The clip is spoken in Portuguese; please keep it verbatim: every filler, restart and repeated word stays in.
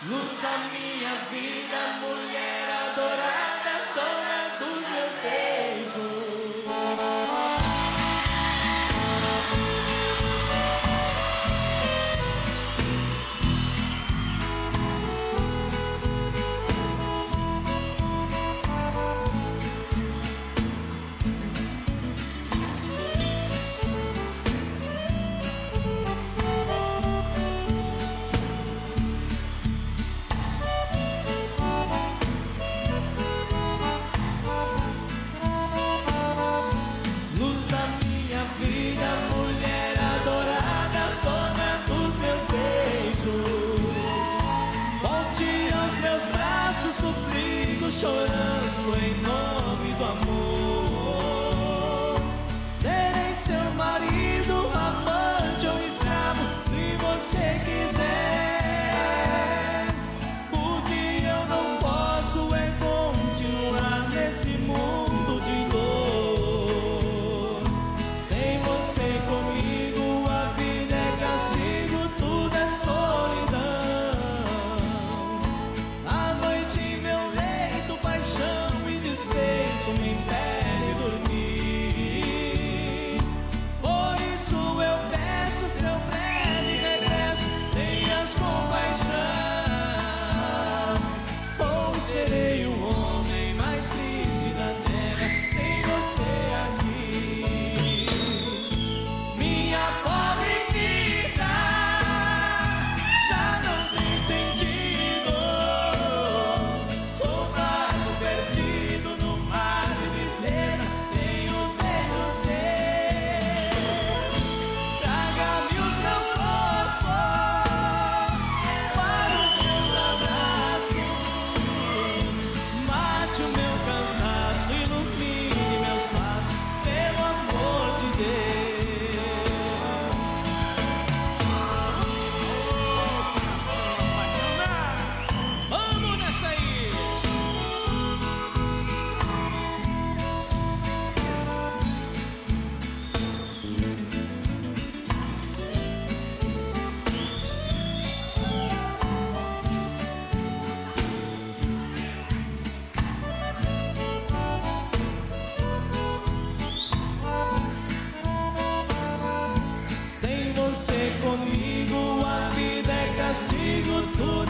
Luz da minha vida, mulher adorada, dona dos meus beijos. Chorando em nome do amor. Serei seu marido, amante ou escravo, se você quiser. O que eu não posso é continuar nesse mundo de dor. Sem você comigo, a vida é castigo, tudo é solidão. Me impede dormir. Por isso eu peço seu breve regresso. Tenhas compaixão, ou serei o homem mais triste da terra sem você aqui. Minha pobre vida já não tem sentido. Sou barco perdido no mar sem os beijos seus. Traga-me o seu corpo para os meus abraços. Mate o meu cansaço, ilumine meus passos, pelo amor de Deus. Vamos nessa aí! Sem você comigo, a vida é castigo, tudo